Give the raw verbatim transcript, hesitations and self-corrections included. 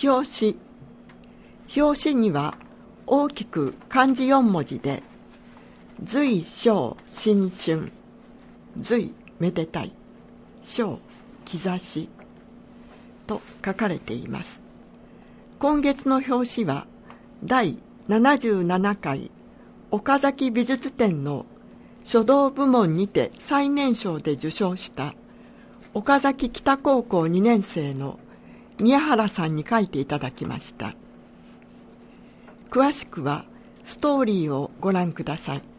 表紙。表紙には大きく漢字よん文字で随小新春、随めでたい、小兆しと書かれています。今月の表紙は第ななじゅうななかい岡崎美術展の書道部門にて最年少で受賞した岡崎北高校にねん生の宮原さんに書いていただきました。詳しくはストーリーをご覧ください。